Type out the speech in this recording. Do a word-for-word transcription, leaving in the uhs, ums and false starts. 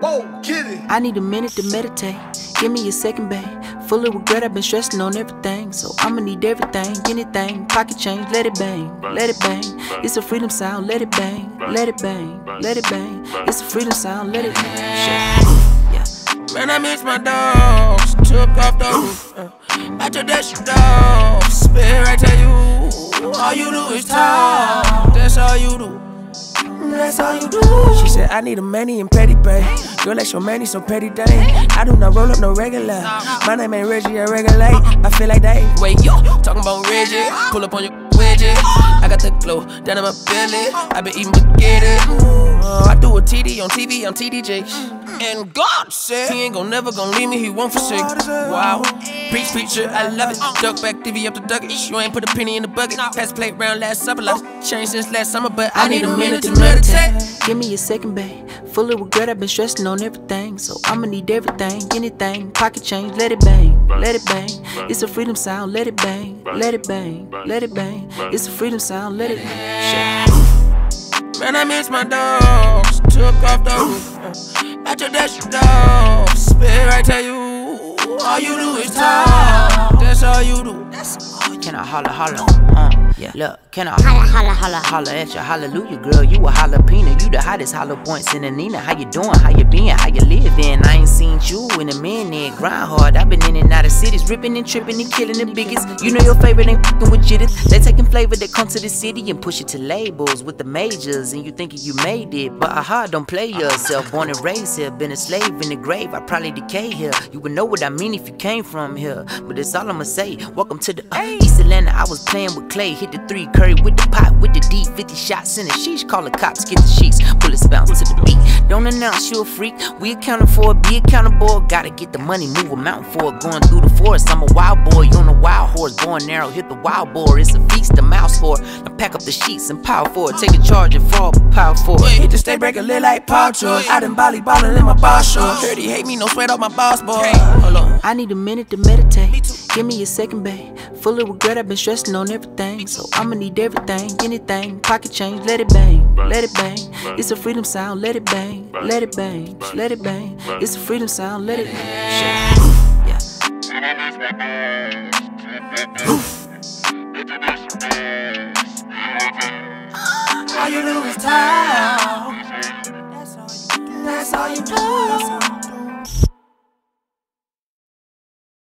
Whoa, get it. I need a minute to meditate. Give me a second, babe. Full of regret, I've been stressing on everything. So I'ma need everything, anything. Pocket change, let it bang, let it bang. It's a freedom sound, let it bang, let it bang, let it bang. It's a freedom sound, let it bang. Yeah. Man, I miss my dogs. Took off the roof. Uh, after that, you dog. Spit right to you. All you do is talk. That's all you do. That's all you do. She said, I need a manny and petty, babe. Girl, that's your manny, so petty dang. I do not roll up no regular. My name ain't Reggie, I regulate. I feel like they. Wait, yo, talking about Reggie. Pull up on your widget. I got the glow down in my belly. I been eating spaghetti. Uh, I do a T D on T V, I'm T D J. And God said he ain't gon' never gon' leave me, he won't forsake. Wow, preach, preacher, I love it. Duck back, divvy up the ducket. You ain't put a penny in the bucket. Pass the plate round last supper. Life changed since last summer, but I, I need a minute to meditate. Give me a second, babe. Full of regret, I've been stressing on everything. So I'ma need everything, anything. Pocket change, let it bang, let it bang. It's a freedom sound, let it bang, let it bang, let it bang. It's a freedom sound, let it bang. Man, I miss my dogs. Took off the roof. Uh, after that, you dog. Spit right to you. All you do is talk. That's all you do. Can I holla, holla? Uh, yeah. Look, can I holla, holla, holla, holla at you? Hallelujah, girl, you a jalapeno. You the hottest hollow points in the Nina. How you doing? How you been? How you living? I ain't seen you in a minute. Grind hard. I've been in and out of cities, ripping and tripping and killing the biggest. You know your favorite ain't fucking with jitters. They taking flavor that come to the city and push it to labels with the majors, and you thinking you made it, but aha, don't play yourself. Born and raised here, been a slave in the grave. I probably decay here. You would know what I mean if you came from here, but that's all I'ma say. Welcome to the uh, East Atlanta. I was playing with clay, hit the three, Curry with the pot, with the D, fifty shots in the sheesh. Call the cops, get the sheets, bullets bounce to the beat. Don't announce you a freak, we accounting for it, be accountable. Gotta get the money, move a mountain for it. Going through the forest, I'm a wild boy, you on a wild horse. Born narrow, hit the wild boar, it's a feast, a mouse whore. Now pack up the sheets and power for it, take a charge and fall, power for it. Hit the state breaker, lit like Paul George. Out in Bali, ballin' in my boss shorts. Heard he hate me, no sweat off my boss boy. Hold on. I need a minute to meditate. Give me a second, babe. Full of regret, I've been stressing on everything. So I'ma need everything, anything. Pocket change, let it bang, let it bang. It's a freedom sound, let it bang, let it bang, let it bang. It's a freedom sound, let it bang. Yeah.